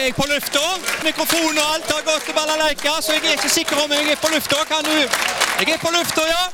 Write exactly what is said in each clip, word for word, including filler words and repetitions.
er jeg på lufta. Mikrofon og alt har gått til balalaika, så jeg er ikke sikker om jeg er på lufta. Kan du? Jeg er på lufta, ja.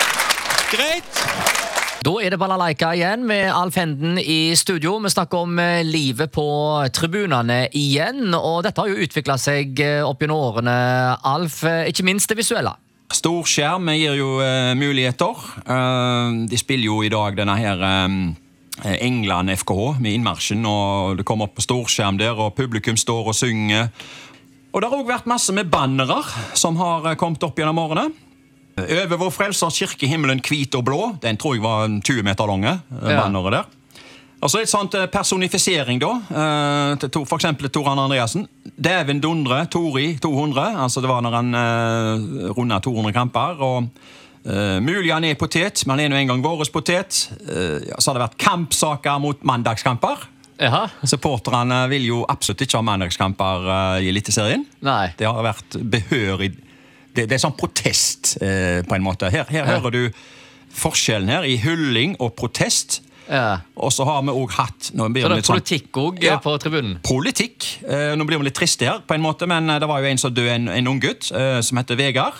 Greit. Da er det balalaika igjen med Alf Henden i studio. Vi snakker om eh, livet på tribunene igjen, og dette har jo utviklet seg eh, opp gjennom årene, Alf, eh, ikke minst det visuelle. Storskjerm gir jo uh, muligheter. Uh, de spiller jo i dag denne her um, England F K H med innmarsjen, og det kommer opp på storskjerm der, og publikum står og synger. Og det har også vært masse med bannere som har uh, kommet opp gjennom årene. Over vår frelsers kirke, himmelen hvit og blå. Den tror jeg var tjue meter lange, uh, ja. bannere der. Og så et sånt personifisering da, uh, til to, for eksempel Tor Arne Andreassen. Dæven Dundre, Tori to hundre, altså det var når han uh, rundet to hundre kamper, og uh, mulig han er potet, men han er jo en gang våres potet. Uh, ja, så har det vært kampsaker mot mandagskamper. Jaha. Supporterne vil jo absolutt ikke ha mandagskamper uh, i Eliteserien. Nei. Det har vært behørig, det, det er sånn protest uh, på en måte. Her, her ja. hører du forskjellen her i hylling og protest. Ja. Og så har vi også hatt nå blir Så det er litt sånn, politikk også ja, på tribunen? Politikk. Eh, nå blir vi litt triste her på en måte, men det var jo en som døde, en, en ung gutt eh, som heter Vegard.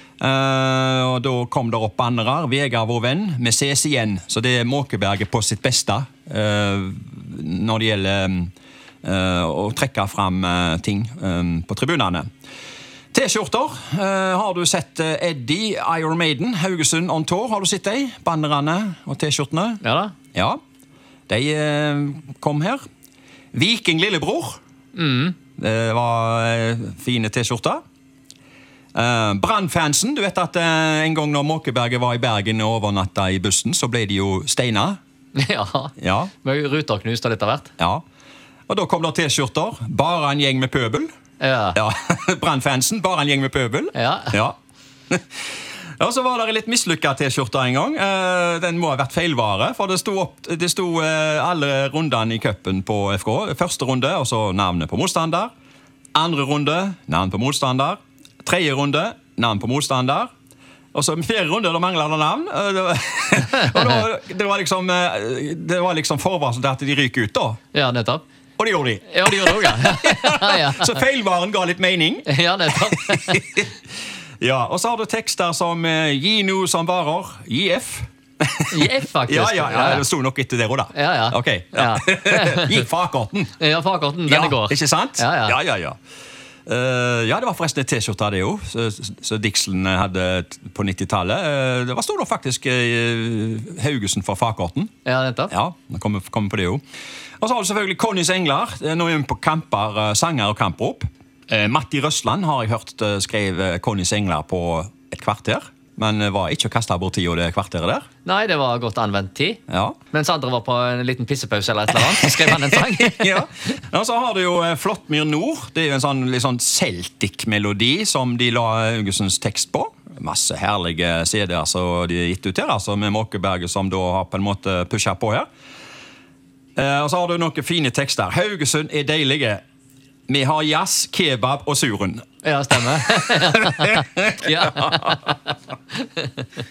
Eh, og da kom det opp bannere. Vegard, vår venn, vi ses igjen. Så det er Måkeberget på sitt beste eh, når det gjelder eh, å trekke fram eh, ting eh, på tribunene. T-skjorter. Uh, har du sett uh, Eddie, Iron Maiden, Haugesund on tour? Har du sett de? Bannerne og T-skjortene? Ja da. Ja. De uh, kom her. Viking Lillebror. Mm. Det var uh, fine T-skjorter. Uh, Brannfansen. Du vet at uh, en gang når Måkeberget var i Bergen og overnatta i bussen, så ble de jo steina. Ja. Ja. Med ruter knust og litt av hvert. Ja. Og da kom det T-skjorter. Bare en gjeng med pøbel. Ja. Ja, Brannfansen, bare en gjeng med pøbel. Ja. Ja. Og så var det litt mislykket T-skjorter en gang. Uh, den må ha vært feilvare, for det sto, opp, det sto uh, alle rundene i cupen på F K. Første runde, og så navnet på motstander. Andre runde, navn på motstander. Tredje runde, navn på motstander. Og så fjerde runde, da manglet det navn. Uh, det, var, og da, det var liksom, uh, det var liksom forvarsel til at de ryker ut da. Ja, nettopp. Og det gjorde de. Ja, det gjorde det også, ja. Så feilvaren ga litt mening. Ja, nettopp. Ja, og så har du tekster som eh, gi noe som varer, gi F. Gi F, faktisk. Ja, ja, ja, det stod nok etter det også da. Ja, ja. Ok, ja. Ja. Gi farkorten. Ja, farkorten, Ja, denne går. ikke sant? Ja, ja. Ja, ja, ja. Uh, ja, det var forresten et T-skjorte av det jo, så, så Dixon hadde på nittitallet. Uh, det var stod da faktisk uh, Haugesund for farkorten. Ja, nettopp. Ja, nå kommer vi på det jo. Og så har du selvfølgelig Connys Engler. Nå er vi på kamper, sanger og kamprop. Eh, Matti Røsland har jeg hørt uh, skrev Connys Engler på et kvarter. Men var ikke å kaste bort tid og det kvarteret der. Nei, det var godt anvendt tid. Ja. Mens andre var på en liten pissepause eller et eller annet, så skrev han en sang. Ja. Og så har du jo uh, Flåttmyr Nord. Det er jo en sånn, litt sånn Celtic-melodi som de la Haugesunds tekst på. Masse herlige C D-er som de har gitt ut her, altså med Måkeberget som da har på en måte pushet på her. Uh, og så har du noen fine tekster. Haugesund er deilige. Vi har jazz, kebab og surun. Ja, stemmer. Ja.